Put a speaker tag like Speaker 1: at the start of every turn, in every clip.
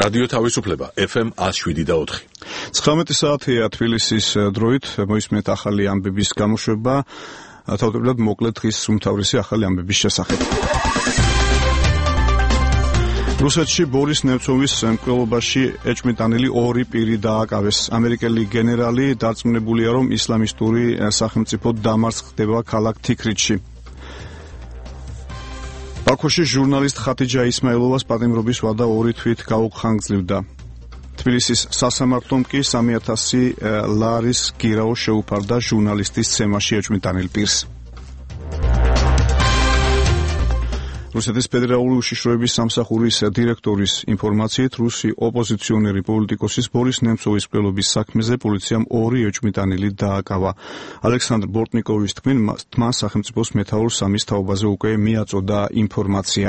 Speaker 1: რადიო თავისუფლება FM 107.4.
Speaker 2: 19 საათია თბილისის დროით, მოისმენთ ახალი ამბების გამოშვება, თავდაპირველად მოკლედ დღის უმთავრესი ახალი ამბების შესახებ. რუსეთში ბორის ნემცოვის მკვლელობაში ეჭვმიტანილი ორი პირი დააკავეს. ამერიკელი გენერალი დარწმუნებულია, რომ ისლამისტური სახელმწიფო დამარცხდება ქალაქ თიქრიტში. ბაქოში ჟურნალისტ ხათიჯა ისმაილოვას პატიმრობის ვადა 2 თვით გაუხანგრძლივდა. თბილისის სასამართლომ კი 3000 ლარის გირაო შეუფარდა ჟურნალისტის ცემაში ეჭვმიტანილ პირს. რუსეთის ფედერალური უშიშროების სამსახურის დირექტორის ინფორმაციით, რუსი ოპოზიციონერი პოლიტიკოსის ბორის ნემცოვის მკვლელობის საქმეზე პოლიციამ 2 ეჭვმიტანილი დააკავა. ალექსანდრ ბორტნიკოვის თქმით, მან სახელმწიფოს მეთაურ სამის თაობაზე უკვე მიაწოდა ინფორმაცია.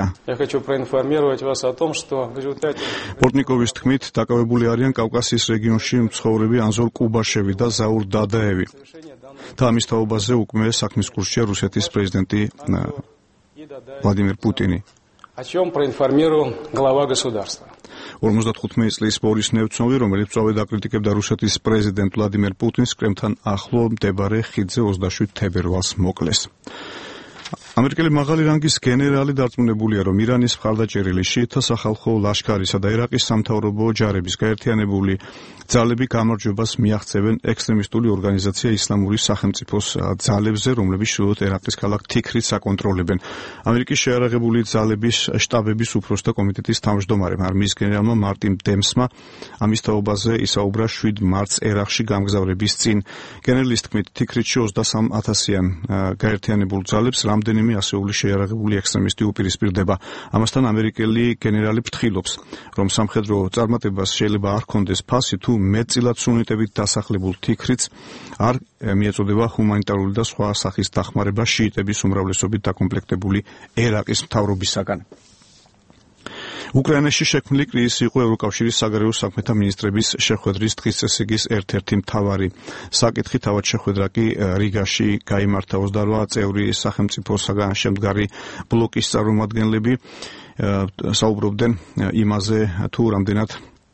Speaker 2: ბორტნიკოვის თქმით, დაკავებული არიან კავკასიის რეგიონში მცხოვრები ანზორ კუბაშევი და ზაურ დადაევი. და ამის თაობაზე უკვე საქმის კურსშია რუსეთის პრეზიდენტი Владимир Путин.
Speaker 3: О чем проинформировал глава государства.
Speaker 2: 55 წლის ბორის ნემცოვი, რომელიც წავედა აკრიტიკებდა რუსეთის პრეზიდენტ ვლადიმერ პუტინს, კრემლთან ახლო მდებარე ხიდზე 27 თებერვალს მოკლეს. ამერიკელი მაღალი რანგის გენერალი დარწმუნებულია, რომ ირანის მხარდაჭერილი შიიტთა სახალხო ლაშქარისა და ერაყის სამთავრობო ჯარების გაერთიანებული ძალები გამარჯვებას მიაღწევენ ექსტრემისტული ორგანიზაცია ისლამური სახელმწიფოს ძალებზე, რომლებიც შუათ ერაყის ქალაქ თიქრიტს აკონტროლებენ. ამერიკის შეიარაღებული ძალების შტაბების უფროსთა კომიტეტის თავმჯდომარემ არმიის გენერალმა მარტინ დემსმა ამის თაობაზე ისაუბრა 7 მარტს ერაყში გამგზავრების წინ. გენერლის თქმით, თიქრიტში 23,000-იან გაერთიანებულ ძალებს რამდენიმე ასეული შეიარაღებული ექსტრემისტი უპირისპირდება. ამასთან ამერიკელი გენერალი ფრთხილობს, რომ სამხედრო წარმატებას შეიძლება არ ჰქონდეს ფასი, თუ მეტწილად სუნიტებით დასახლებულ თიქრიტს არ მიეწოდება ჰუმანიტარული და სხვა სახის დახმარება შიიტების უმრავლესობით დაკომპლექტებული ერაყის მთავრობისაგან. უკრაინაში შექმნილი კრიზისი იყო ევროკავშირის საგარეო საქმეთა მინისტრების შეხვედრის დღის წესრიგის ერთ-ერთი მთავარი საკითხი. თავად შეხვედრა კი რიგაში გაიმართა 28 წევრი სახელმწიფოსაგან შემდგარი ბლოკის წარმომადგენლები საუბრობდნენ იმაზე, თუ რამდენად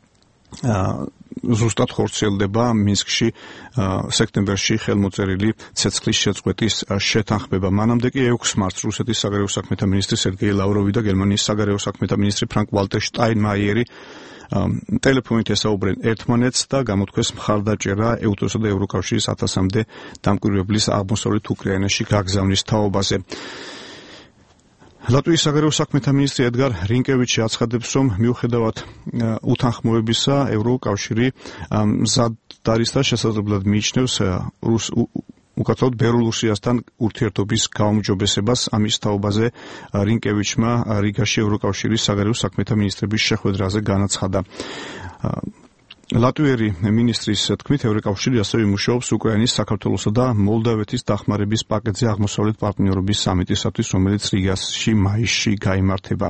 Speaker 2: ზუსტად ხორციელდება მინსკში სექტემბერში ხელმოწერილი ცეცხლის შეწყვეტის შეთანხმება. მანამდე კი 6 მარტს რუსეთის საგარეო საქმეთა მინისტრი სერგეი ლავროვი და გერმანიის საგარეო საქმეთა მინისტრი ფრანკ ვალტერ შტაინმაიერი ტელეფონით ესაუბრნენ ერთმანეთს და გამოთქვეს მხარდაჭერა ეუთოსა და ევროკავშირის 1000-მდე დამკვირვებლის აღმოსავლეთ უკრაინაში გაგზავნის თაობაზე. ლატვიის საგარეო საქმეთა მინისტრი ედგარ რინკევიჩი აცხადებს, რომ მიუხედავად უთანხმოებისა, ევროკავშირი მზად არის და შესაძლებლად მიიჩნევს უკაცრავად ბელორუსიასთან ურთიერთობის გაუმჯობესებას. ამის თაობაზე რინკევიჩმა რიგაში ევროკავშირის საგარეო საქმეთა მინისტრების შეხვედრაზე განაცხადა. ლატვიერი მინისტრის თქმით, ევროკავშირი ასევე იმუშაობს უკრაინის, საქართველოსა და მოლდავეთის დახმარების პაკეტზე აღმოსავლეთ პარტნიორობის სამიტისათვის, რომელიც რიგაში მაისში გაიმართება.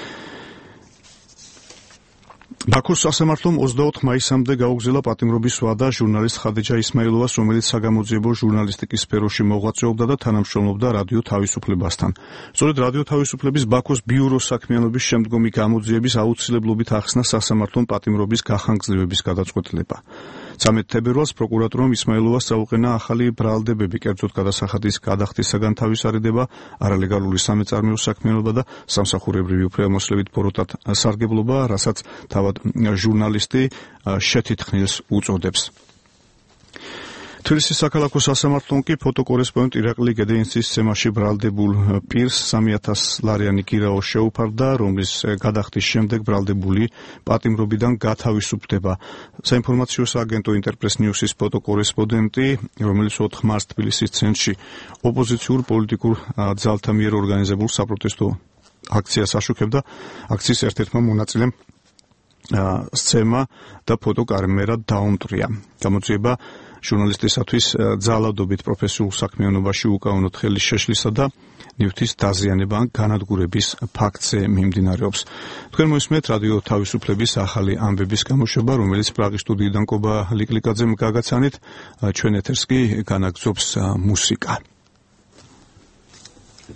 Speaker 2: ბაქოს სასამართლომ 24 მაისამდე გაუგზავნა პატიმრობის ვადა ჟურნალისტ ხათიჯა ისმაილოვას, რომელიც საგამოძიებო ჟურნალისტიკის სფეროში მოღვაწეობდა და თანამშრომლობდა რადიო თავისუფლებასთან. სწორედ რადიო თავისუფლების ბაქოს ბიუროს საქმიანობის შემდგომი გამოძიების აუცილებლობით ახსნა სასამართლომ პატიმრობის გახანგრძლივების გადაწყვეტილება. 13 თებერვალს პროკურატურამ ისმაილოვას წაუყენა ახალი ბრალდებები, კერძოდ გადასახადის გადახდისაგან თავისარიდება, არალეგალური სამეწარმეო საქმიანობა და სამსახურებრივი უფლებამოსილებით ბოროტად სარგებლობა, რასაც თავად ჟურნალისტი შეთითქმილს უწოდებს. თბილისის საქალაქო სასამართლომ კი ფოტოკორესპონდენტ ირაკლი გედეინცის ცემაში ბრალდებულ პირს 3000 ლარიანი გირაო შეუფარდა, რომლის გადახდის შემდეგ ბრალდებული პატიმრობიდან გათავისუფლდება. საინფორმაციო სააგენტო ინტერპრეს ნიუსის ფოტოკორესპონდენტი, რომელიც 4 მარტს თბილისის ცენტრში ოპოზიციურ პოლიტიკურ ძალთა მიერ ორგანიზებულ საპროტესტო აქციას აშუქებდა, აქციის ერთ-ერთმა მონაწილემ სცემა და ფოტოკამერა დაუმტრია. გამოძიება ჟურნალისტისათვის ძალადობით პროფესიულ საქმიანობაში უკანონო ხელის შეშლისა და ნივთის დაზიანება ან განადგურების ფაქტზე მიმდინარეობს. თქვენ მოისმენთ რადიო თავისუფლების ახალი ამბების გამოშვება, რომელიც პრაღის სტუდიიდან კობა ლიკლიკაძემ გაგაცანით. ჩვენ ეთერს კი განაგრძობს მუსიკა.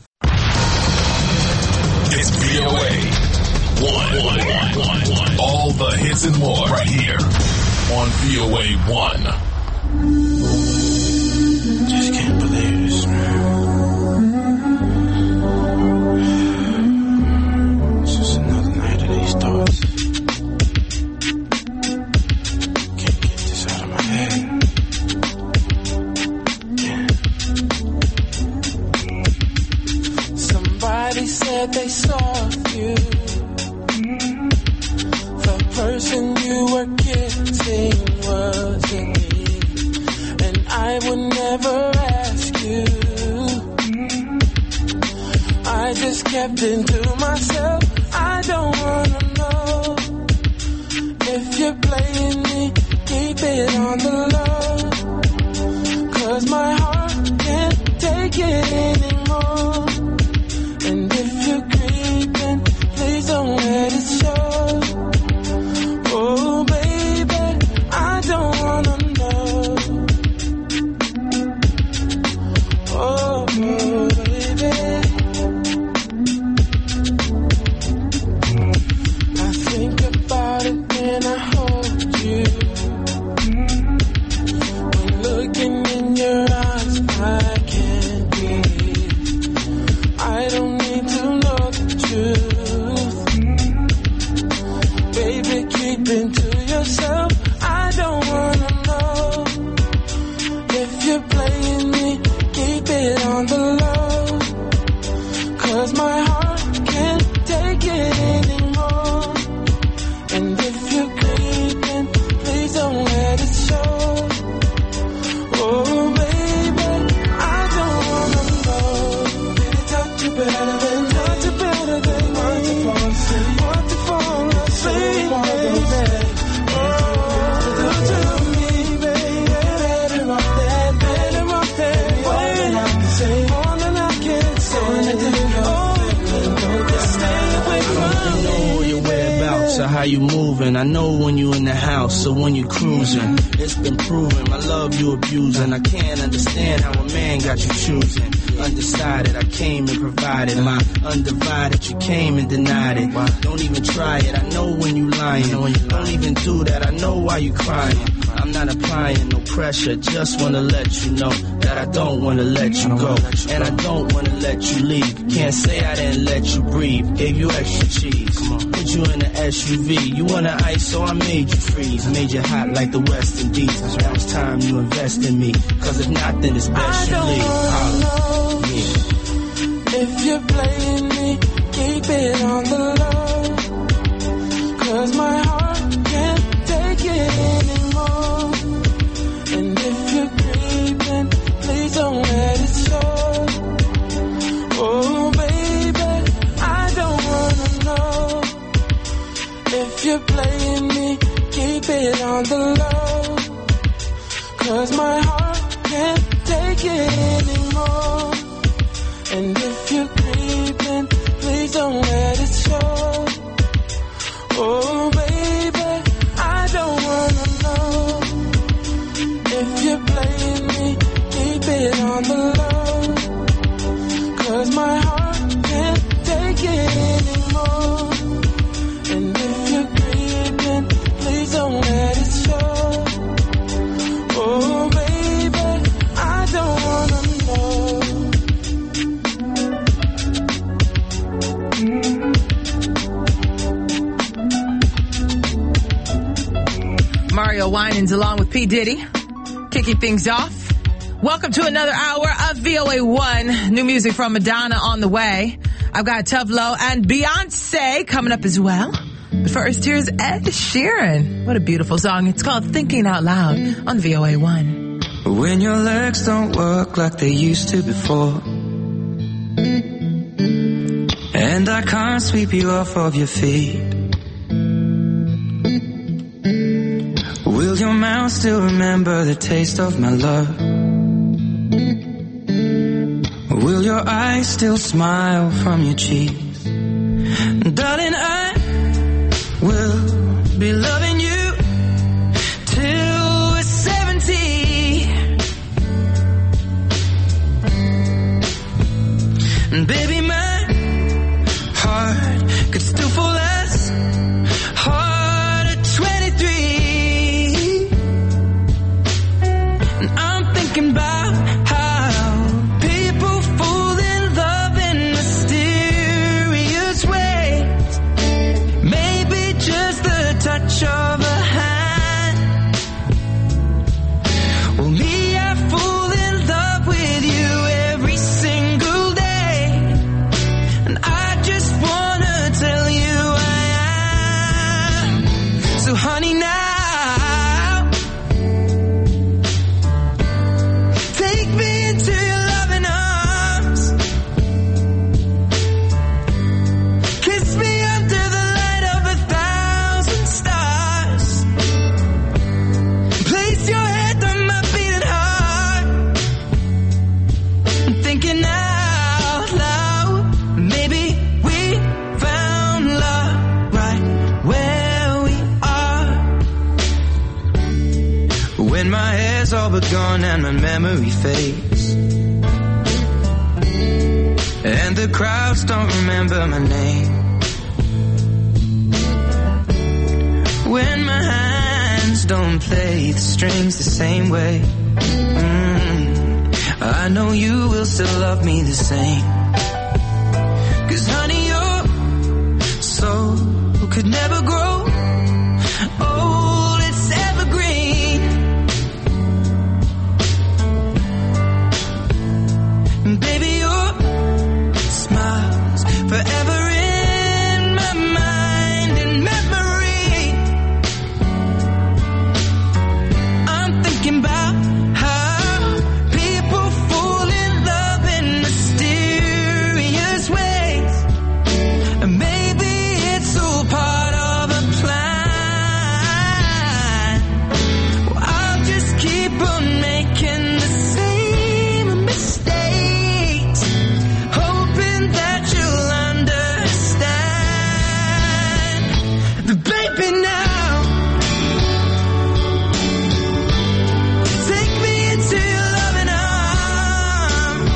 Speaker 4: It's VOA. All the hits and more right here on VOA 1.
Speaker 5: Just can't believe this, man. It's just another night of these thoughts. Can't get this out of my head. Somebody said they saw you. The person you were kissing wasn't me. And I would never ask you. I just kept it to myself. I don't wanna know if you're playing me. Keep it on the low. 'Cause my heart can't take it anymore. And if you're creeping, please don't let it show. Oh baby, I don't wanna know. Oh baby, I think about it when I hold you. When looking in your eyes, I can't breathe. I don't need to know the truth. Baby, keep it to yourself. I don't wanna know if you're playing me. Keep it on the low. 'Cause my heart can't take it anymore. And if you're creeping, please don't let it show. Oh baby, I don't wanna know. Baby, touch you better than want to fall asleep. Want to fall asleep, baby. Oh, do to me, baby. Better off that way. More than I can say. Oh, just stay away from me.
Speaker 6: I know your whereabouts or how you moving. I know when you in the house or when you cruising. It's been proven my love you abusing. I can't understand how a man got you choosing. Undecided, I came and provided my undivided. You came and denied it. Don't even try it. I know when you lying. Don't even do that. I know why you crying. I'm not applying no pressure. Just wanna let you know that I don't wanna let you go, and I don't wanna let you leave. Can't say I didn't let you breathe. Gave you extra cheese. Put you in an SUV. You wanna ice, so I made you freeze. Made you hot like the West Indies. Now it's time you invest in me. 'Cause if not, then it's best you leave.
Speaker 5: If you're playing me, keep it on the low. 'Cause my heart can't take it anymore. And if you're creeping, please don't let it show. Oh baby, I don't wanna know if you're playing me. Keep it on the low. 'Cause my heart can't take it anymore. And if you're creeping, please don't let it show. Oh baby, I don't wanna know if you're playing me. Keep it on the low. 'Cause my heart can't take it anymore. And if you're creeping, please don't let it show. Oh baby, I don't wanna know.
Speaker 7: Mario Winans along with P. Diddy, kicking things off. Welcome to another hour of VOA 1. New music from Madonna on the way. I've got Tuvlo and Beyonce coming up as well. But first, here's Ed Sheeran. What a beautiful song. It's called Thinking Out Loud on VOA 1.
Speaker 8: When your legs don't work like they used to before, and I can't sweep you off of your feet, will your mouth still remember the taste of my love? Will your eyes still smile from your cheeks? Darling, I will be loving you till we're 70. And baby, my heart could still fall as harder gone and my memory fades, and the crowds don't remember my name. When my hands don't play the strings the same way, I know you will still love me the same. 'Cause honey, your soul could never grow old, it's evergreen. And baby, your smile's forever in my mind and memory. I'm thinking about how people fall in love in mysterious ways, and maybe it's all part of a plan. Well, I'll just keep on making the same mistakes, hoping that you'll understand. But baby, now take me into your loving arms,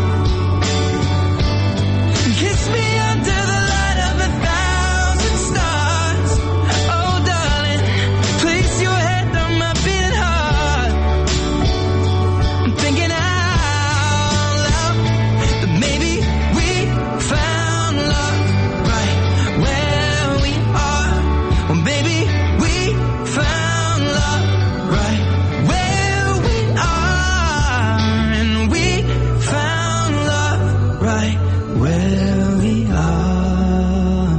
Speaker 8: kiss me under the light of 1,000 stars. Oh darling, place your head on my beating heart. I'm thinking out loud that maybe we found love right where we are. Well, maybe we found love right where we are, and we found love right where we are.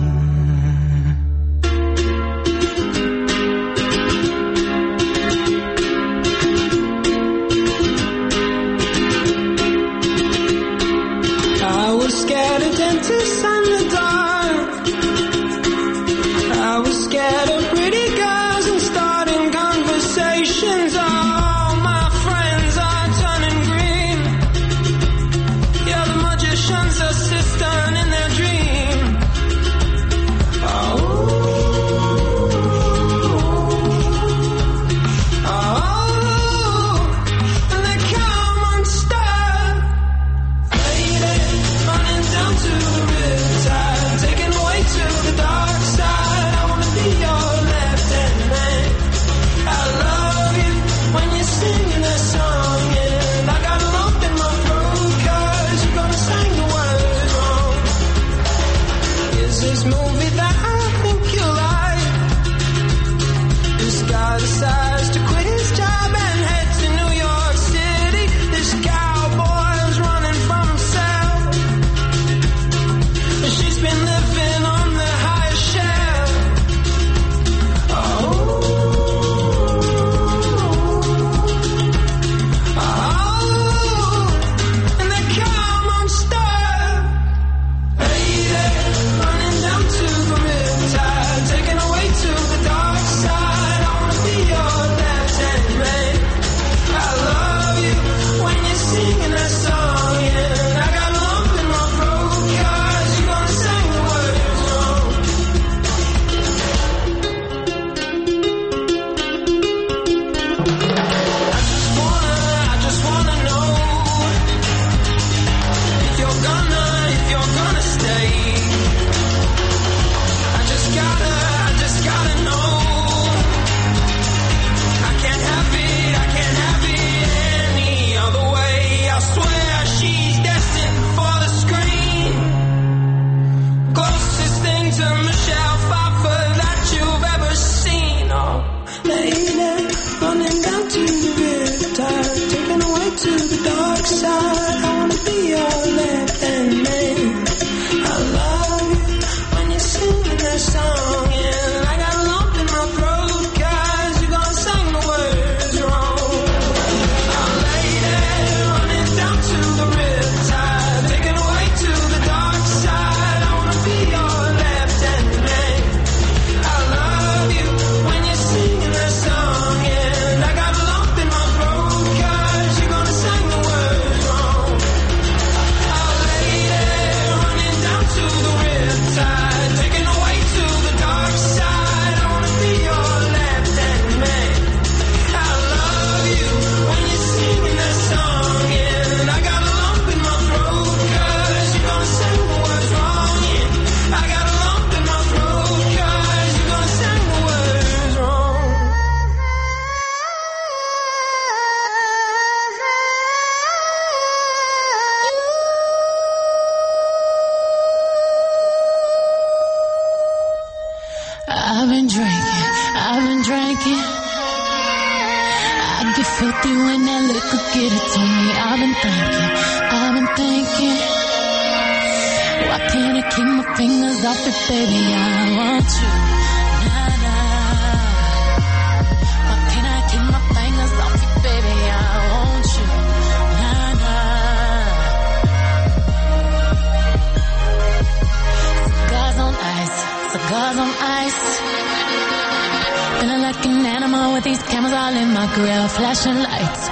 Speaker 5: I was scared of dentists and the dark. I was scared of pretty girls and starting conversations. All my friends are turning green. Yeah, the magician's assistant in their dream. Oh, and they come unstuck. Lady, running down to the riptide, taken away to the dark side. I wanna be your
Speaker 9: been drinking. I get filthy when that liquor get it to me. I've been thinking. Why can't I keep my fingers off it, baby? I want you. Nah. Why can't I keep my fingers off it, baby? I want you. Nah. Cigars on ice. Feeling like an animal with these cameras all in my grill. Flashing lights.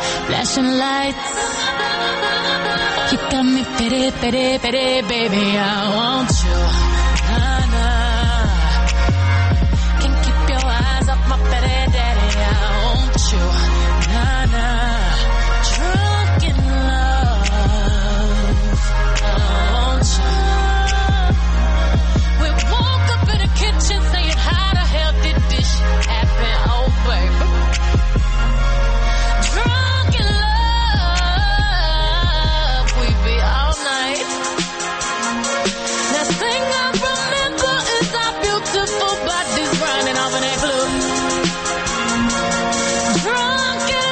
Speaker 9: You got me pity, baby. I want you. Nah. Can't keep your eyes off my pity, daddy. I want you. Nah. Drunk in love. I want you. We woke up in the kitchen saying, how the hell did this shit happen? Oh, baby. Drunk in love. We be all night. Last thing I remember is our beautiful bodies running off in that club. Drunk in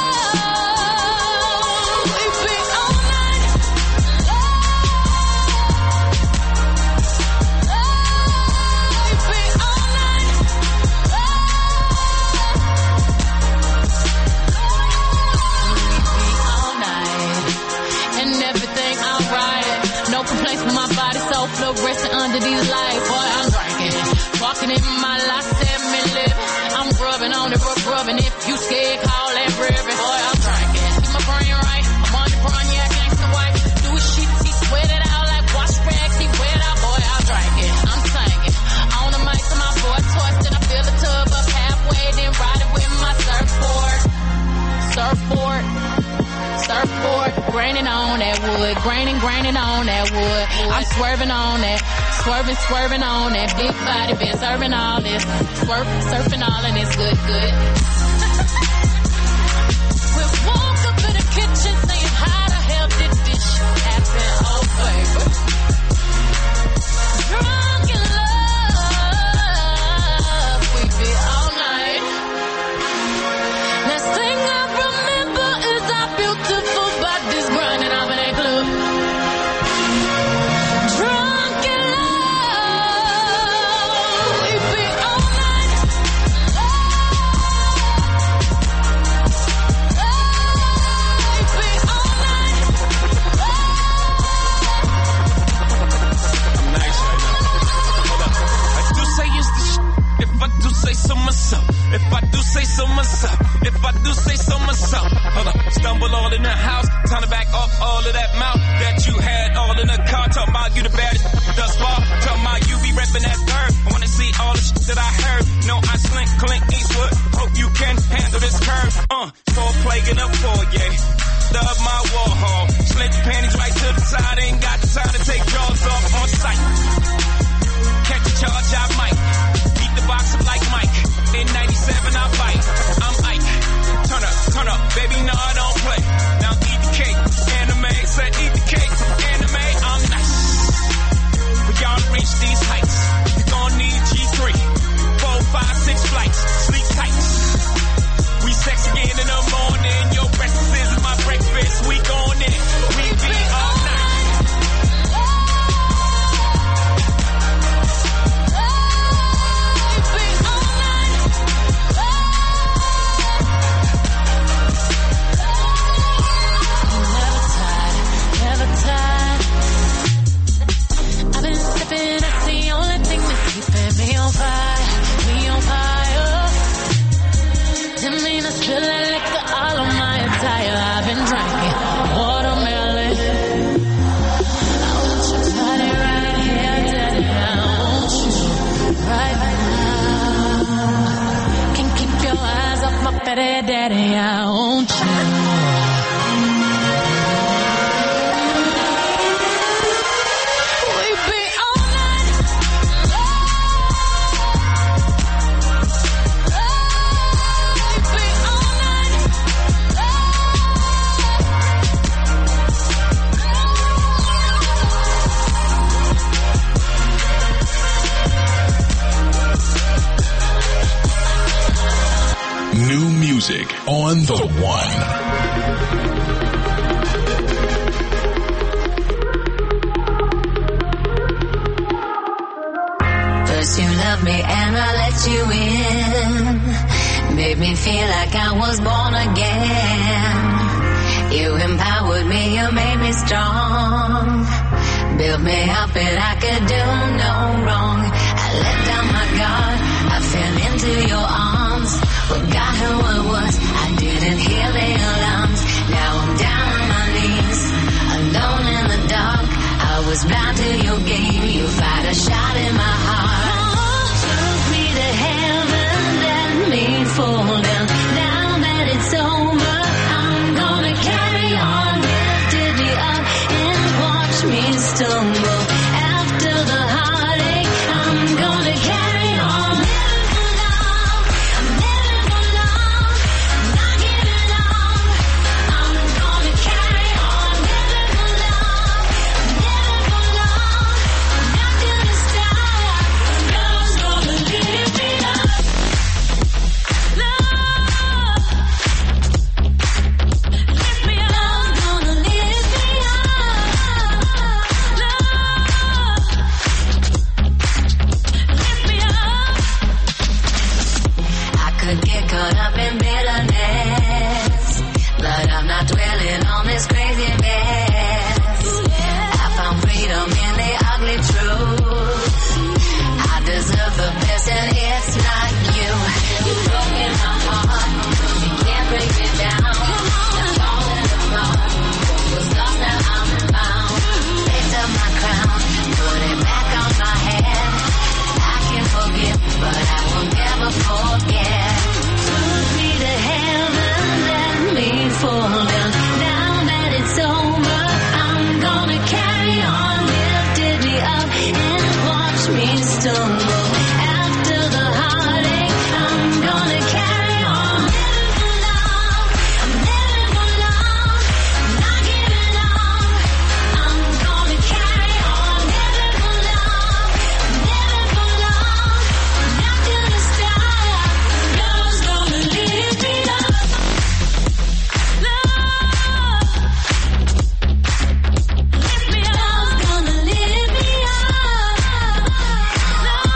Speaker 9: love. We be all night. We be all night. All night. And everything alright. No complaints with my body, so fluorescent under these lights. Boy, I'm drinking. Walking in my life, semi-living. I'm rubbing on it, rubbing. If you scared, call that ribbon. Boy, I'm drinking. Keep my brain right. I'm on the front, yeah, gangsta white. Do his shit, he sweat it out like wash rags. He wet out, boy, I'm drinking. I'm singing. On the mic to my boy toys, then I fill the tub up halfway, then ride it with my surfboard. Graining on that wood, graining on that wood. I'm swerving on that, swerving on that big body, been serving all this, surfing all and it's good. We woke up in the kitchen saying, how the hell did this shit happen? Oh, baby. Drunk in love, we be all night. Last thing I remember is our beautiful bodies running off in that club. Drunk in love, we be all night. We be all night.
Speaker 10: I'm nice right now. Hold up. I do say it's the if I do say so myself. If I do say so myself. If I do say so myself. Hold up. Stumble all in the house. Time to back off all of that mouth that you had all in the car. Talking about you the baddest thus far. Talking about you be repping that bird. I wanna see all the shit that I heard. No, I slink Clint Eastwood. Hope you can handle this curve. So a plague in a foyer. Stub my Warhol. Slint your panties right to the side. Ain't got the time to take jaws off on sight. Catch a charge, I might. Beat the box up like Mike. In 97, I bite. I'm Ike. Turn up, baby, no, I don't play. Now eat the cake, anime. Said eat the cake, anime. I'm nice. We gotta reach these heights. You gon' need G3. 4, 5, 6 flights. Sleep tight. We sex again in the morning. Your breakfast is my breakfast. We gon' in. We be all night.
Speaker 9: I've been sipping, that's the only thing that's keeping me on fire. Didn't mean to spill that liquor all on my attire. I've been drinking watermelon. I want your body right here, daddy. I want you right now. Can't keep your eyes off my petty daddy. I want you.
Speaker 4: music on The One.
Speaker 11: First you loved me and I let you in. Made me feel like I was born again. You empowered me, you made me strong. Built me up and I could do no wrong. I let down my guard, I fell into your arms. Forgot who I was, I didn't hear the alarms. Now I'm down on my knees, alone in the dark. I was blind to your game, you fired a shot in my heart. Took me to heaven, let me fall down. Now that it's over, I'm gonna carry on. Lifted me up and watch me stumble. After the heartache, I'm gonna carry on. Living for love, I'm living for love. I'm not giving up, I'm gonna carry on. Living for love, I'm living for love. I'm not gonna stop, love's gonna lift me up. Love, lift me up. Love's gonna lift me up. Love, lift me up. I could get caught up in bitterness, but I'm not dwelling on this crazy mess. I found freedom in the ugly truth. I deserve the best and it's not you. You broke in my heart, you can't break me down. I'm falling apart, was lost now I'm found. Picked up my crown, put it back on my head. I can forgive, but I will never forget. Took me to heaven, let me fall down. Now that it's over, I'm gonna carry on. Lifted me up and watch me stumble. After the heartache, I'm gonna carry on. Living for love, I'm living for love. I'm not giving up, I'm gonna carry on. Living for love, I'm living for love. I'm not gonna stop, love's gonna lift me up. Love, lift me up. Love's gonna lift me up. Love,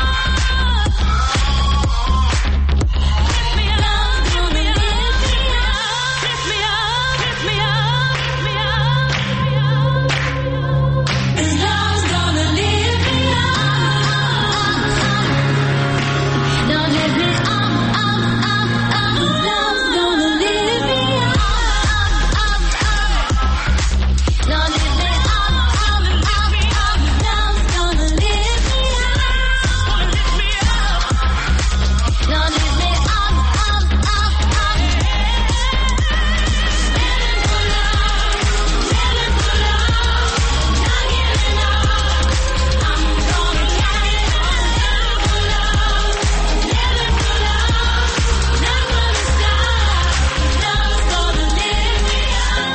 Speaker 11: lift me up. Love's gonna lift me up. Lift me up, lift me up, lift me up. 'Cause love's gonna lift me up. Don't lift me up, up, up, up. Love's gonna lift me up, up, up. Don't lift me up, up, up, up. Love's gonna lift me up. Don't lift me up, up, up, up. Living for love, living for love. Not giving up, I'm gonna carry on. Living for love, living for love. Not gonna stop, love's gonna lift me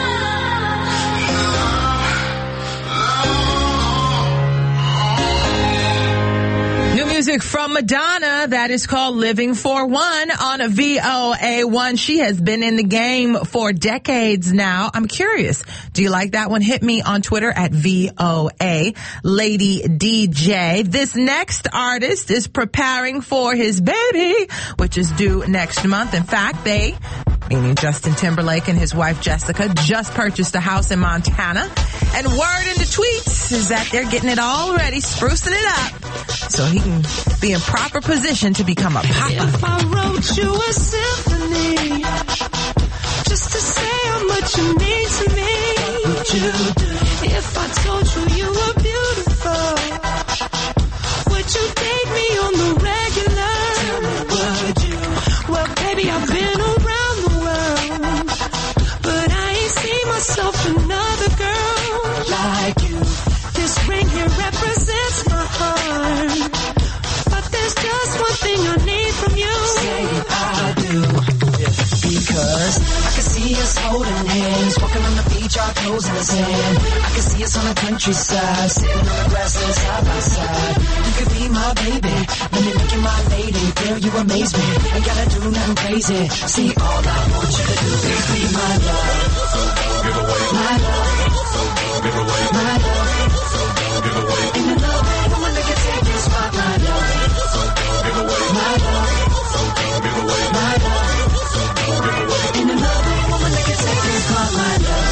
Speaker 11: up.
Speaker 7: New music from Madonna that is called Living for One on a VOA1. She has been in the game for decades now. I'm curious, do you like that one? Hit me on Twitter at VOA Lady DJ. This next artist is preparing for his baby, which is due next month. In fact, meaning Justin Timberlake and his wife Jessica, just purchased a house in Montana. And word in the tweets is that they're getting it all ready, sprucing it up, so he can be in proper position to become a papa.
Speaker 5: If I wrote you a symphony, just to say how much you mean to me, would you do? If I told you you were beautiful, would you date me on the regular? Would you? Well, baby, I've been around the world, but I ain't seen myself another girl like you. This ring here represents my heart, but there's just one thing I need from you. Say I do. Because I can see us holding hands, walking on the beach, our toes in the sand. I can see us on the countryside, sitting on the grassland side by side. You could be my baby, let me make you my lady.
Speaker 8: girl, you amaze me. Ain't gotta do nothing crazy. See, all I want you to do is be my love.
Speaker 1: So don't give away.
Speaker 8: My love.
Speaker 1: So don't give away.
Speaker 8: My love.
Speaker 1: So don't give away.
Speaker 8: In the love, woman, make it take this spot, my love.
Speaker 1: So don't give away.
Speaker 8: My love.
Speaker 1: So don't give away.
Speaker 8: My love.
Speaker 1: So don't give away.
Speaker 8: In the love, woman, make it take this spot, my love.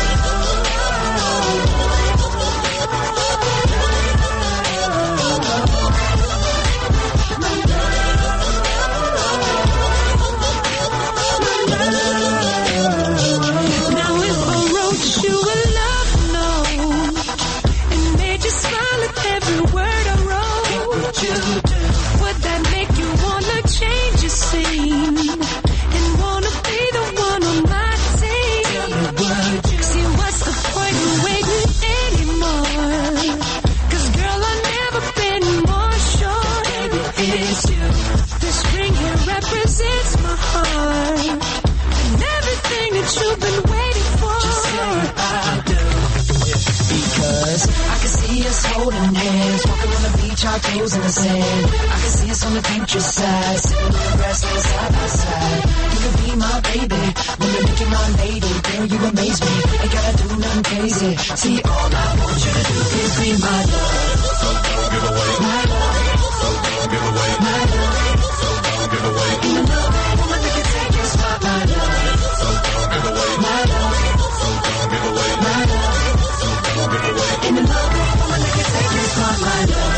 Speaker 5: Would that make you wanna change your scene and wanna be the one on my team? See, what's the point in waiting anymore? 'Cause girl, I've never been more sure it's you. This ring here represents my heart and everything that you've been waiting for.
Speaker 8: Just say I do. Because I can see us holding hands, walking on the beach, our toes in the sand. I can see us on the future side, sitting on the grass side by side. You could be my baby, when you're making my lady. Girl, you amaze me, ain't gotta do nothing crazy. See, all I want you to do is be my love.
Speaker 1: So don't give away.
Speaker 8: My love.
Speaker 1: So don't give away.
Speaker 8: My love.
Speaker 1: So don't give away.
Speaker 8: In the love, woman, make it take your spot, my love.
Speaker 1: So don't give away.
Speaker 8: My love.
Speaker 1: So don't give away.
Speaker 8: My love.
Speaker 1: So don't give away.
Speaker 8: In the love, woman, make it take your spot, my love.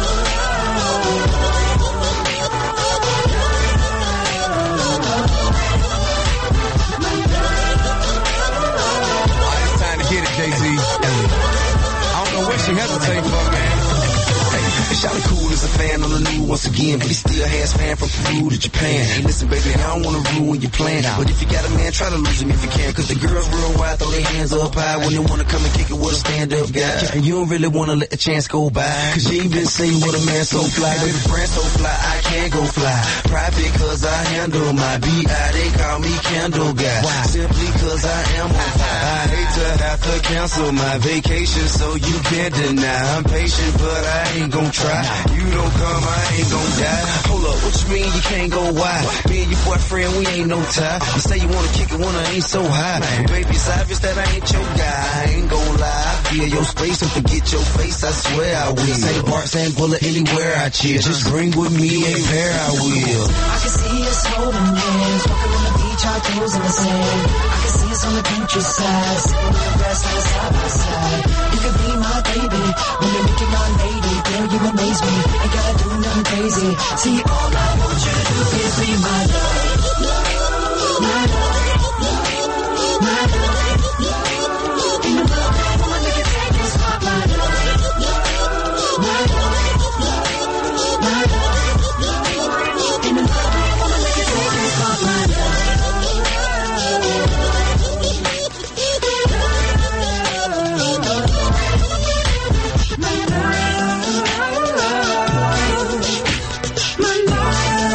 Speaker 12: It's time to get it, Jay-Z. I don't know what she hesitating for, man.
Speaker 13: Shawty cool as a fan on the new once again, but he still has fan from Peru to Japan. Hey, listen, baby, I don't wanna ruin your plan, but if you got a man, try to lose him if you can. 'Cause the girls worldwide throw their hands up high when they wanna come and kick it with a stand-up guy. And you don't really wanna let the chance go by, 'cause you ain't been seen with a man so fly. Baby, brand so fly, I can't go fly. Private 'cause I handle my B.I. They call me Candle Guy. Why? Simply 'cause I am on fire. I hate to have to cancel my vacation, so you can't deny. I'm patient, but I ain't gon' try. You don't come, I ain't gon' die. Hold up, what you mean you can't go wide? Me and your boyfriend, we ain't no tie. You say you wanna kick it when I ain't so high. Baby, it's obvious that I ain't your guy. I ain't gon' lie. I feel your space and forget your face, I swear I will. Same part, same bullet, anywhere I chill. Just bring with me a pair, I will.
Speaker 8: I can see us holding hands, walking on the beach, our toes in the sand. I can see us on the future side, sitting on the grass side by side. You could be my baby, when you're making my lady. Girl, you amaze me, ain't gotta do nothing crazy. See, all I want you to do is be my love. My love. My love. In the love, woman, make it take this spot, my love. My love. My love. In the love, woman, make it take this spot, my love. My love.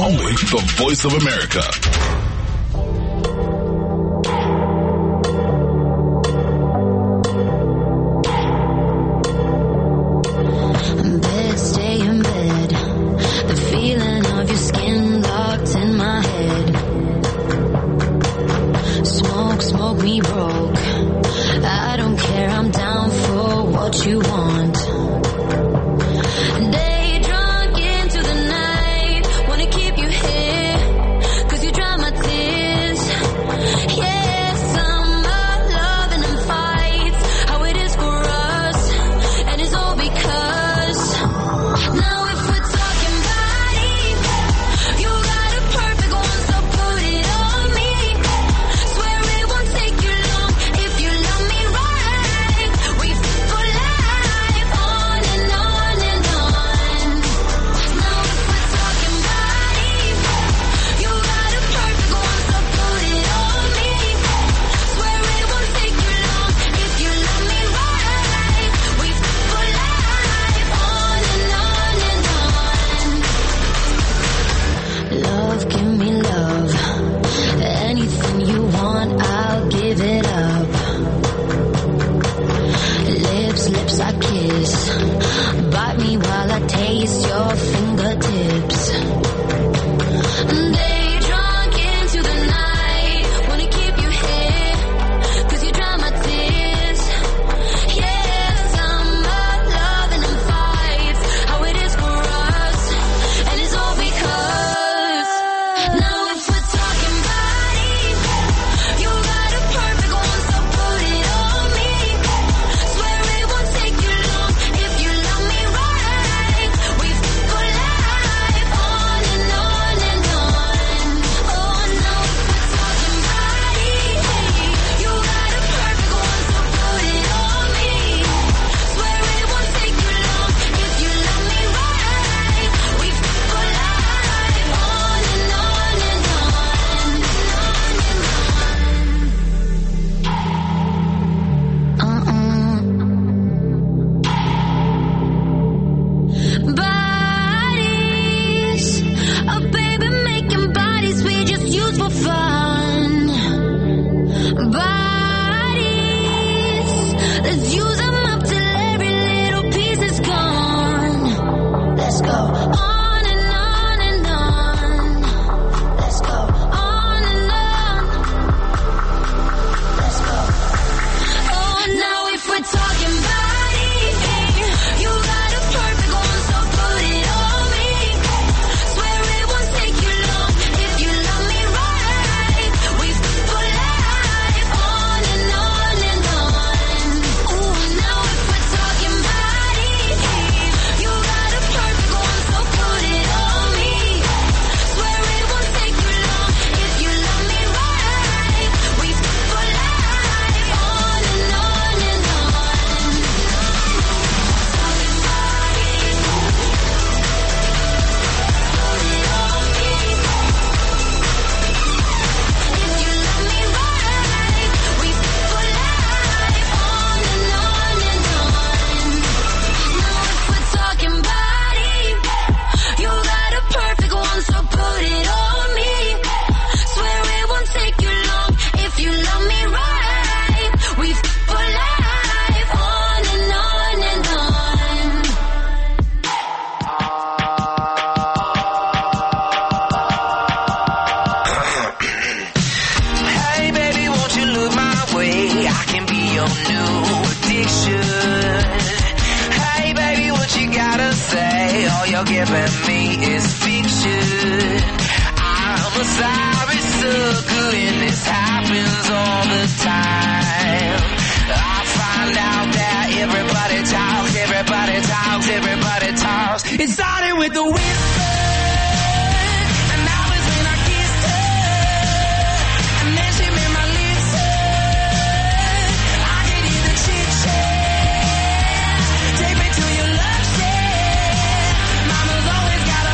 Speaker 4: only the Voice of America.
Speaker 11: Stay in bed. The feeling of your skin locked in my head. Smoke me broke. I don't care, I'm down for what you want. Day drunk into the night. Wanna keep you here, 'cause you dry my tears. Yeah, summer loving and fights. How it is for us, and it's all because now if we're talking body, you got a perfect one, so put it on me. Swear it won't take you long if you love me right. We fit for life, on and on and on. Now if we're talking body, you got a perfect one, so put it on me. Swear it won't take you long if you love me right. We fit for life, on and on and on. Love, give me love. Anything you want, I'll give it up. Lips I kiss. Bite me while I taste your fingertips. Day drunk into the night. Wanna keep you here, 'cause you dry my tears. Yeah, summer loving and fights. How it is for us, and it's all because now if we're talking body, you got a perfect one, so put it on me. Swear it won't take you long if you love me right. We fit for life, on and on and on. Oh, now if we're talking body, you got a perfect one, so put it on me. Swear it won't take you long if you love me right. We fit for life, on and on and on. Bodies, oh baby, making bodies we just use for fun. Bodies, let's use them up till every little piece is gone. Let's go on and on and on. Let's go on and on. Let's go. Oh, now if we're talking body, you got a perfect one, so put it on me. Swear it won't take you long if you love me right. We fit for life, on and on and on. Ooh, now if we're talking body, you got a perfect one, so put it on me. Swear it won't take you long if you love me right. We fit for life, on and on and on. Talking body, put it on me. If you love me right, we fit for life, on and on and on. Now if we're talking body, you got a perfect one, so put it on me. Swear it won't take you long if you love me right. We fit for life, on and on and on.
Speaker 8: Hey baby, won't you look my way? I can be your new addiction. Hey baby, what you gotta say? All you're giving me is fiction. I'm a sorry sucker and this happens all the time. I find out that everybody talks, everybody talks, everybody talks. It started with the whisper, and that was when I kissed her. And then she made my lips hurt. I could hear the chit-chat. Take me to your love shack. Mama's always got a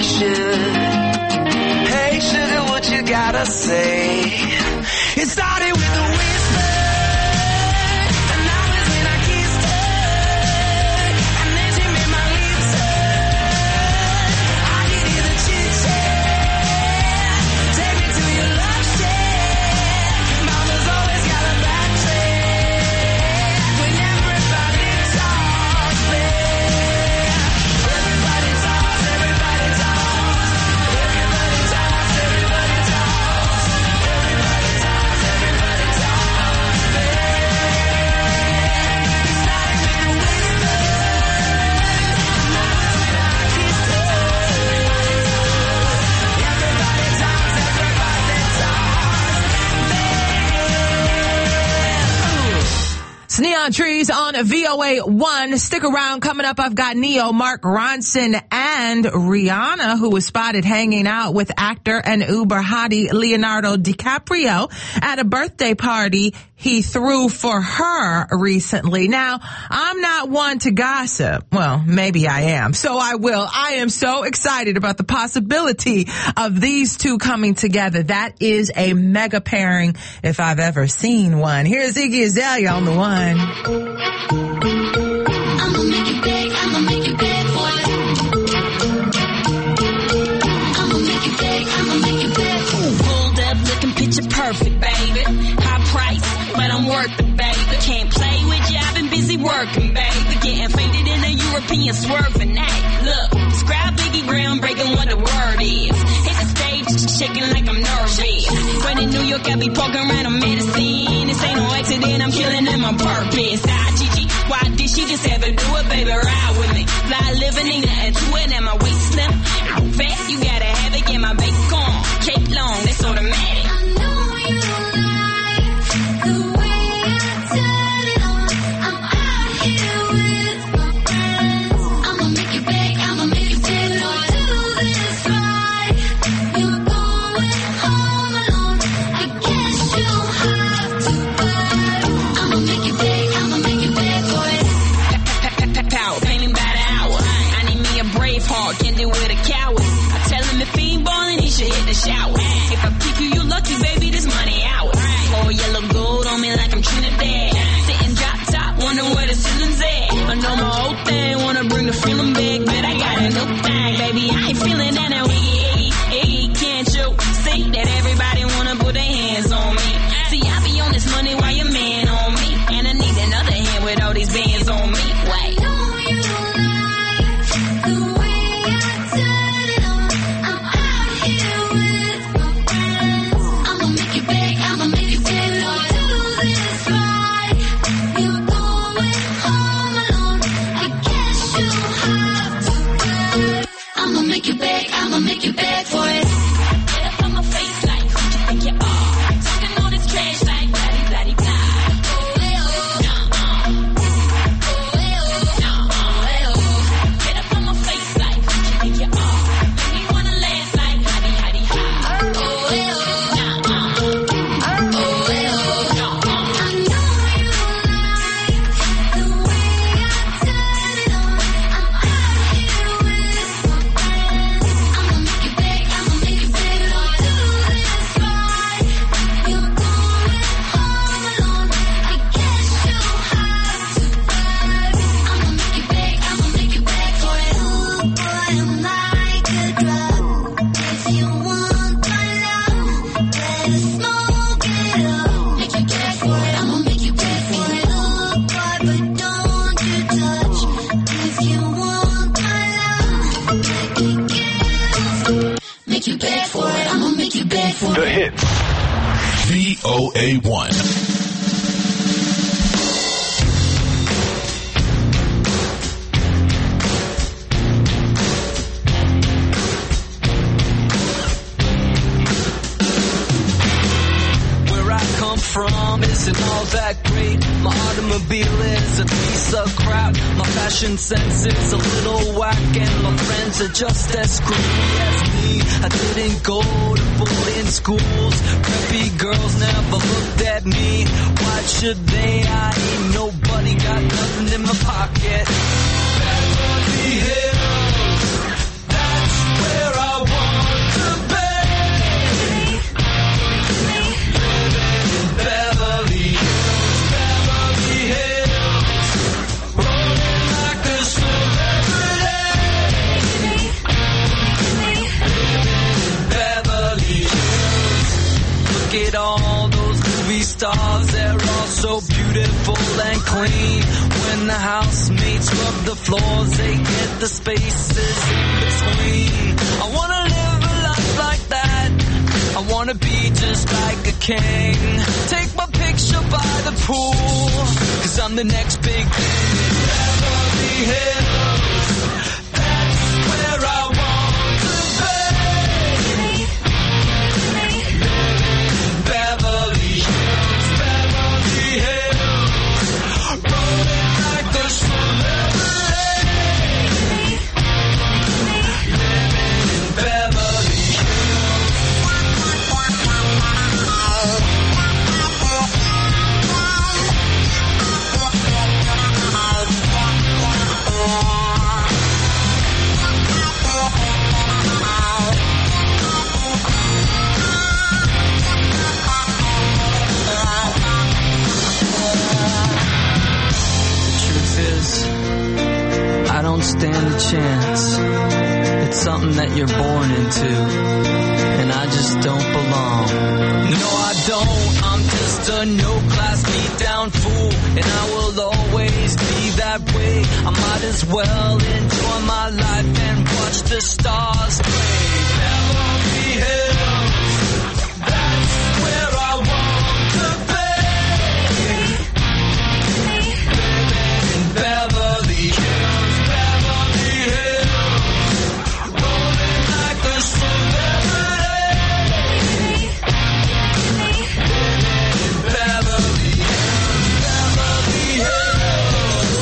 Speaker 8: should. Hey, sugar, what you gotta say? It started with a whisper, and that was when I kissed her, and then she made my lips hurt. I could hear the chit-chat, take me to your love shack. Mama's always got a back track when everybody talks, babe. Everybody talks, everybody talks, everybody talks, everybody talks, everybody talks, everybody talks, babe. It's like a whisper, and that was when I kissed her. Everybody talks,
Speaker 7: It's Neon Trees on VOA 1. Stick around. Coming up, I've got Neo, Mark Ronson, and Rihanna, who was spotted hanging out with actor and Uber hottie Leonardo DiCaprio at a birthday party he threw for her recently. Now, I'm not one to gossip. Well, maybe I am. So I will. I am so excited about the possibility of these two coming together. That is a mega pairing if I've ever seen one. Here's Iggy Azalea on the one.
Speaker 11: I'ma make it big, I'ma make it big for it. I'ma make it big, I'ma make it big.
Speaker 14: Pulled up looking picture perfect, baby. High price, but I'm worth it, baby. Can't play with you, I've been busy working, baby. Getting faded in a European swerving. Hey, look, describe Biggie groundbreaking what the word is. Hit the stage, shaking like I'm nervous. When in New York, I be poking around on medicine. This ain't no accident, I'm killing them on purpose. Gigi, why did she just have to do it, baby? Ride with me. Fly living, ain't nothing to it, and my waist slim. Fat, you gotta have it, get my bacon. Cake long, that's automatic.
Speaker 11: I know you like the way I turn it on. I'm out here with my friends. I'ma make it big, I'ma make it big. Don't do this right. You're going home alone. I guess you'll have to work. I'ma make it big, I'ma make it big for it.
Speaker 14: Pow, painting by the hour. I need me a brave heart, can't deal with a coward. I tell him if he ain't ballin', he should hit the shower. If I pick you, you lucky, baby, this money ours. Pour yellow gold on me like I'm Trinidad. Sitting drop top, wonder where the ceiling's at. I know my whole thing, wanna bring the feeling back, but I got a new thing, baby. I ain't feeling that now. Can't you see that everybody wanna put their hands on me? See, I be on this money while your man on me, and I need another hand with all these bands on me. Wait.
Speaker 11: I know you like the way I turn it on. I'm out here with my friends. I'ma make it big, I'ma make it big. Don't do this right. You're going home alone. I guess you'll have to work. I'ma make it big, I'ma make it big for it.
Speaker 14: Get up on my face like who you think you are? Talking all this trash like bloody bloody blah. Get up on my face like who you think you are? Make me wanna last like hottie hottie hot.
Speaker 11: I know you like the way I turn it on. I'm out here with my friends. I'ma make it big, I'ma make it big. Don't do this right. You're going home alone. I guess you'll have to work. I'ma make it big, I'ma make it big for it. Ooh, boy, I'm like a drug. If you want my love, better smoke it up. Make you beg for it, I'ma make you beg for it. Look, boy, but don't you touch. If you want my love, make you beg for it, I'ma make you beg for
Speaker 4: The
Speaker 11: it.
Speaker 4: hits. VOA 1.
Speaker 8: Where I come from isn't all that great. My automobile is a piece of crap. My fashion sense is a little whack, and my friends are just as screwy as me. I didn't go to boarding schools. Preppy girls never looked at me. Why should they? I ain't nobody, got nothing in my pocket. Beverly Hills, that's where I stars, they're all so beautiful and clean. When the housemates rub the floors, they get the spaces in between. I wanna live a life like that. I wanna be just like a king. Take my picture by the pool, 'cause I'm the next big thing in Beverly Hills. That's where I want to be. Beverly Hills, Beverly Hills, rolling like a celebrity. Living in Beverly Hills. I don't stand a chance. It's something that you're born into, and I just don't belong. No, I don't. I'm just a no-class beat-down fool, and I will always be that way. I might as well enjoy my life and watch the stars play. Beverly Hills, that's where I want to be. Living in Beverly Hills, Beverly Hills, rolling like a celebrity. Living in Beverly Hills, Beverly Hills.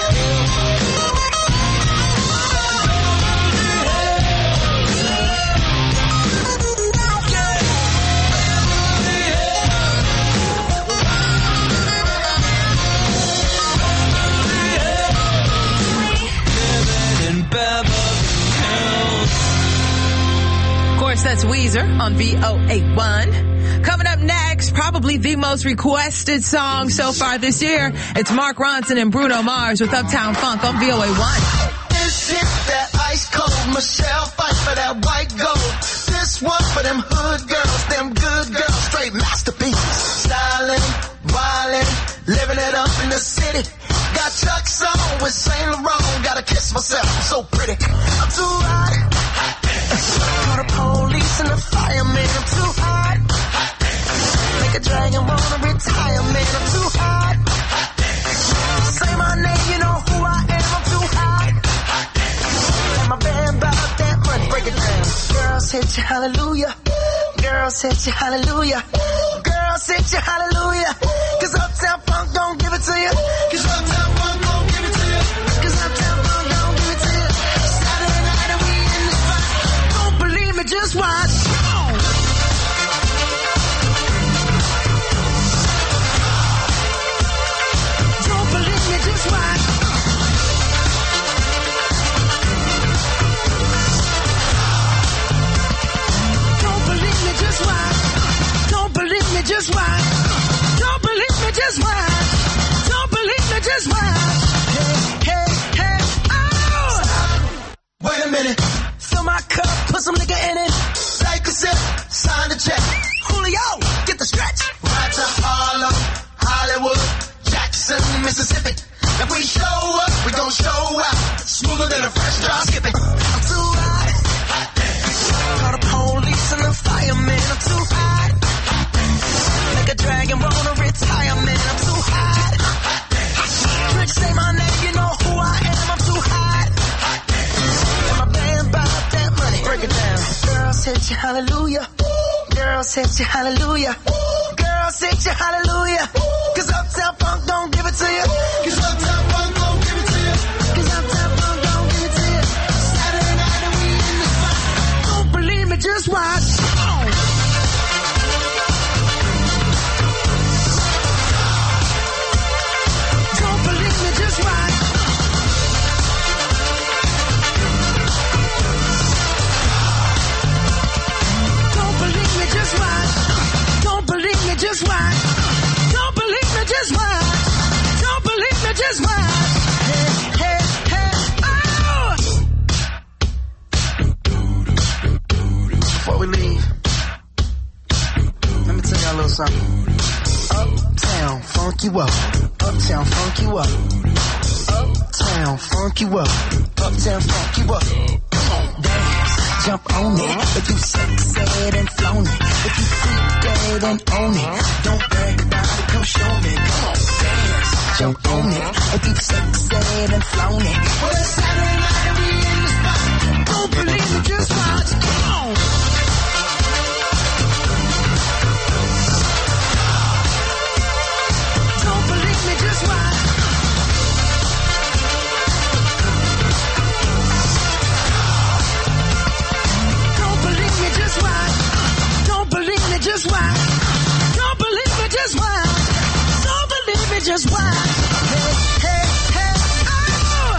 Speaker 7: Of course, that's Weezer on VOA1. Coming up next, probably the most requested song so far this year. It's Mark Ronson and Bruno Mars with Uptown Funk on VOA1.
Speaker 15: This is that ice cold Michelle fight for that white gold. This one for them hood girls, them good girls, straight masterpieces. Styling, wildin', living it up in the city. Got Chuck's on with Saint Laurent. Gotta kiss myself, I'm so pretty. I'm too hot. Call the police and the fireman. I'm too hot. Make a dragon wanna retire, man. I'm too hot. Say my name, you know who I am. I'm too hot. And my band about that money. Break it down. Girls hit you, hallelujah. Girls hit you, hallelujah. Girls hit you, hallelujah. 'Cause Uptown Funk don't give it to you. 'Cause Uptown Funk don't give it to you. 'Cause Uptown Funk don't give it to you. Saturday night and we in the spot. Don't believe me, just watch. Don't believe me, just watch. Don't believe me, just watch. Don't believe me, just watch. Don't believe me, just watch. Don't believe me, just watch. Hey, hey, hey, oh! Wait a minute. Fill my cup, put some liquor in it. Take a sip, sign the check. Julio, get the stretch. Right to Harlem, Hollywood, Jackson, Mississippi. If we show up, we gon' show out. Smoother than a fresh drop skipping. I'm too hot. Call the police and the fireman. I'm too hot. Make a dragon wanna retire, man. I'm too hot. Rich, say my name, you know who I am. I'm too hot. And my band bought that money. Break it down. Girls hit you, hallelujah. Girls hit you, hallelujah. Girls hit you, hallelujah. 'Cause Uptown Funk don't give it to you. 'Cause Uptown Funk don't give it to you. 'Cause Uptown Funk don't give it to you. Saturday night and we in the spot. Don't believe me, just watch. Don't believe me, just watch. Don't believe me, just watch. Don't believe me, just watch. Don't believe me, just watch. Don't believe me, just watch. Hey, hey, hey, oh! Before we leave, let me tell y'all a little something. Uptown, funk you up. Uptown, funk you up. Uptown, funk you up. Uptown, funk you up. Come on, dance, jump on it. If you sexed and flown it, if you freak dead and own it, don't brag about it, come show me. Come on, dance, jump on it. If you sexed and flown it, well, it's Saturday night and we in the spot. Don't believe me, just watch. Come on. Don't believe me, just watch. Don't believe me, just watch. Don't believe me, just watch. Don't believe me, just watch. Don't believe me, just watch. Hey, hey, hey, oh!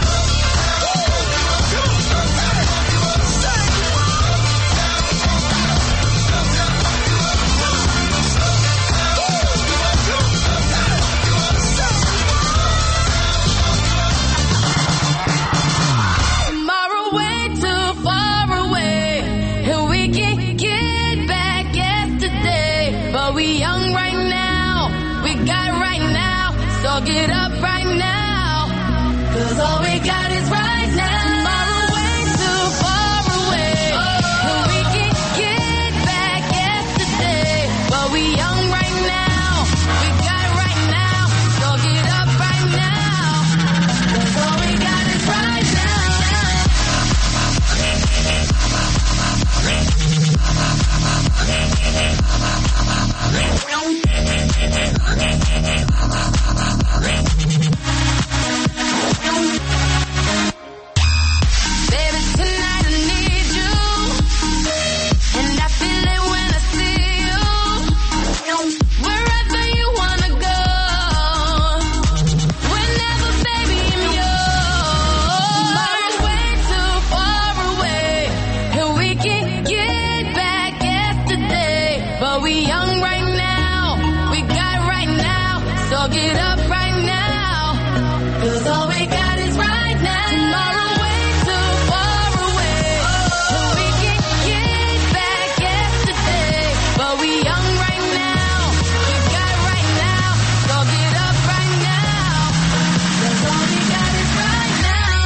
Speaker 9: Tomorrow way too far away, and we can get back yesterday. But we young right now, we got right now, so get up right now, 'cause all we got is right now. Tomorrow way too far away, and we can get back yesterday. But we young right now, we got right now, so get up right now, 'cause all we got is right now. Baby, tonight I need you, and I feel it when I see you. Wherever you wanna go, whenever, baby, I'm yours. Tomorrow's way too far away, and we can get back yesterday. But we young right now, we got right now, so get up right now, 'cause all we got is right now. Tomorrow way too far away, and we can get back yesterday. But we young right now, we got right now, so get up right now, 'cause all we got is right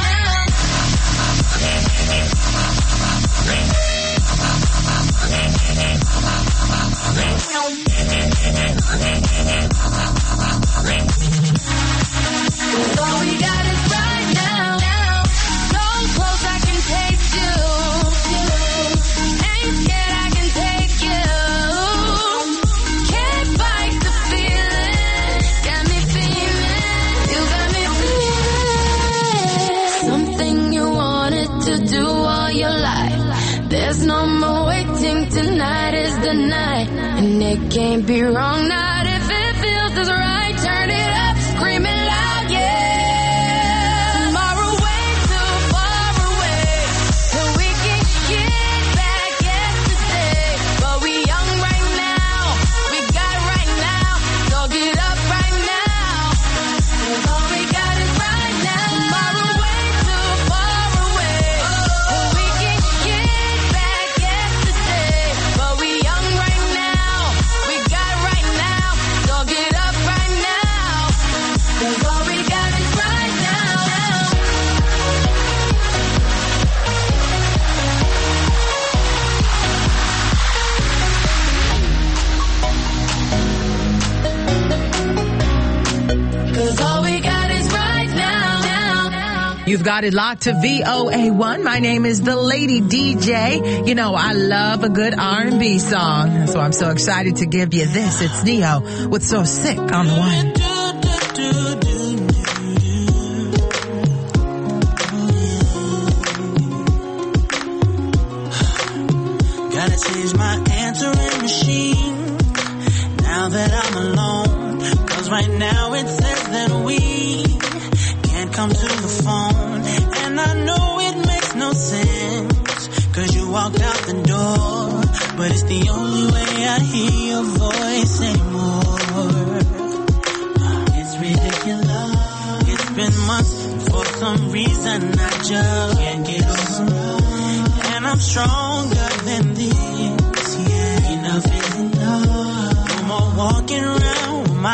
Speaker 9: now. All we got is right now. So close I can taste you. Ain't scared I can take you. Can't fight the feeling. Got me feeling. You got me feeling. Something you wanted to do all your life. There's no more waiting. Tonight is the night, and it can't be wrong. Not if it feels as right. Turn it up, screaming loud, yeah. Tomorrow way too far away, and we can get back yesterday. But we young right now, we got right now, so get up right now, 'cause all we got is right now. Tomorrow way too far away, and we can get back yesterday. But we young right now, we got right now, so get up right now, 'cause all we got is right now. Cause all we got is right now.
Speaker 7: You've got it locked to VOA1. My name is the Lady DJ. You know, I love a good R&B song. So I'm so excited to give you this. It's Neo with So Sick on the one.
Speaker 16: Gotta change my answering machine now that I'm alone. 'Cause right now it says that we can't come to the phone. And I know it makes no sense, 'cause you walked out the door. But it's the only way I hear your voice anymore. It's ridiculous. It's been months, for some reason I just can't get over. And I'm stronger than this, yeah. Enough is enough. No more walking around with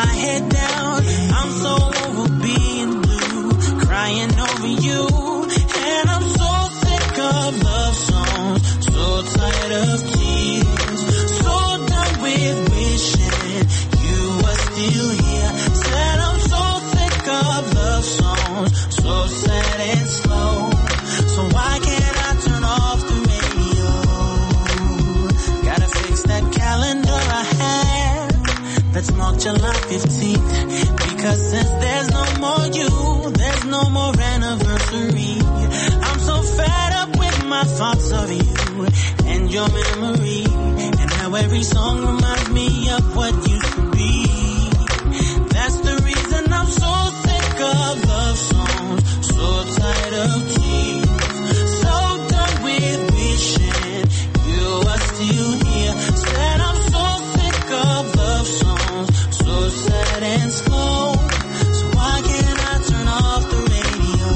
Speaker 16: of tears. So done with wishing you were still here. Said I'm so sick of love songs, so sad and slow. So why can't I turn off the radio? Gotta fix that calendar I had that's marked July 15th. Because since there's no more you, there's no more anniversary. I'm so fed up with my thoughts of you and your memory, and how every song reminds me of what used to be. That's the reason I'm so sick of love songs, so tired of tears, so done with wishing you are still here. Said I'm so sick of love songs, so sad and slow. So why can't I turn off the radio?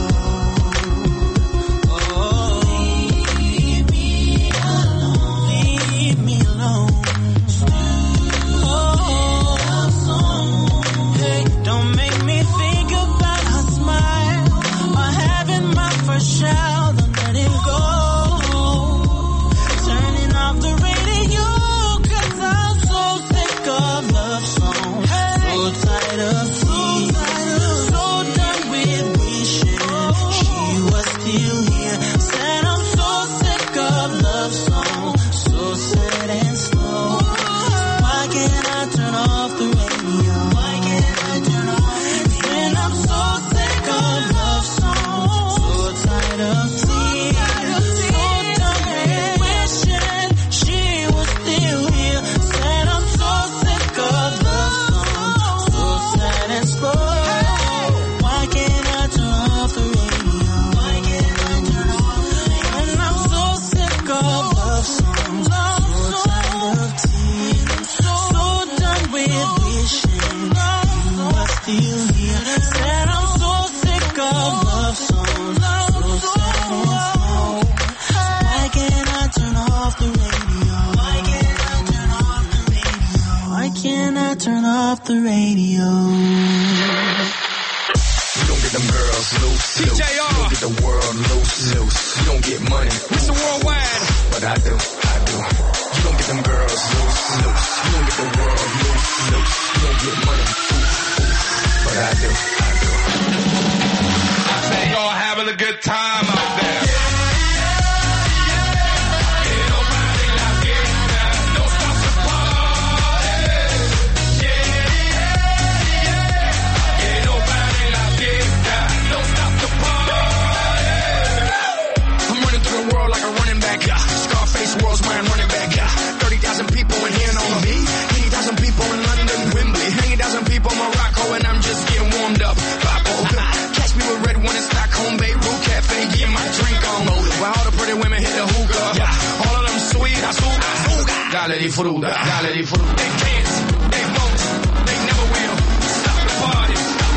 Speaker 16: Oh, leave me alone. Leave me alone. Hey, don't make me think about her smile or having my first child and letting go. Turning off the radio, 'cause I'm so sick of love songs, so tired of tears, so done with wishing she was still here. Said I'm so sick of love songs, so sad and slow. Why can't I turn off the radio? Why can't I turn off? When I'm so sick of love songs, so tired of tears, so done with wishing she was still here. Said I'm so sick of love songs, so sad and slow. Why can't I turn off the radio? Why can't I turn off the radio? And I'm so sick of love songs, so tired of tears, so done with wishing you were still here. Said I'm so sick of love songs, so sad and slow. Why can't I turn off the radio? Why can't I turn off the radio? Why can't I turn off the radio?
Speaker 13: You don't get them girls loose, loose. You don't get the world loose, loose. You don't get money, Mr. Worldwide. But I do. You don't get them girls loose, loose. You don't get the world loose, loose. You don't get money, but I do.
Speaker 4: I say y'all having a good time out there.
Speaker 13: I'm running through the world like a running back. Scarface, world's mine, running back. 30,000 people in here know me. 80,000 people in London, Wembley. 80,000 people in Morocco, and I'm just getting warmed up. Catch me with red one in Stockholm, Beirut Cafe, getting my drink on. While all the pretty women hit the hookah. All of them sweet, dale di fruta. They can't, they won't, they never will. Stop the party.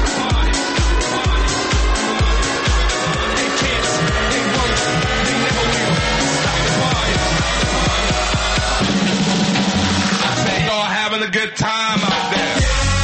Speaker 13: They can't, they won't, they never will. Stop the party.
Speaker 4: I say y'all having a good time out there.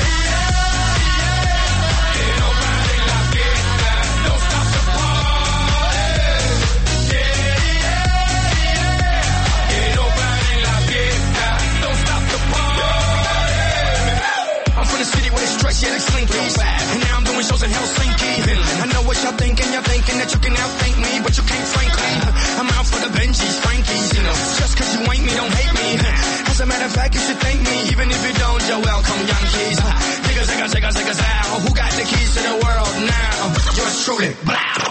Speaker 13: Yeah, like Slinky. And now I'm doing shows in Helsinki. I know what y'all thinking that you can outthink me, but you can't, frankly. I'm out for the Benjis, Frankies, you know. Just 'cause you ain't me, don't hate me. As a matter of fact, you should thank me, even if you don't. You're welcome, Yankees. Niggas, out. Who got the keys to the world now? Yours truly, blah.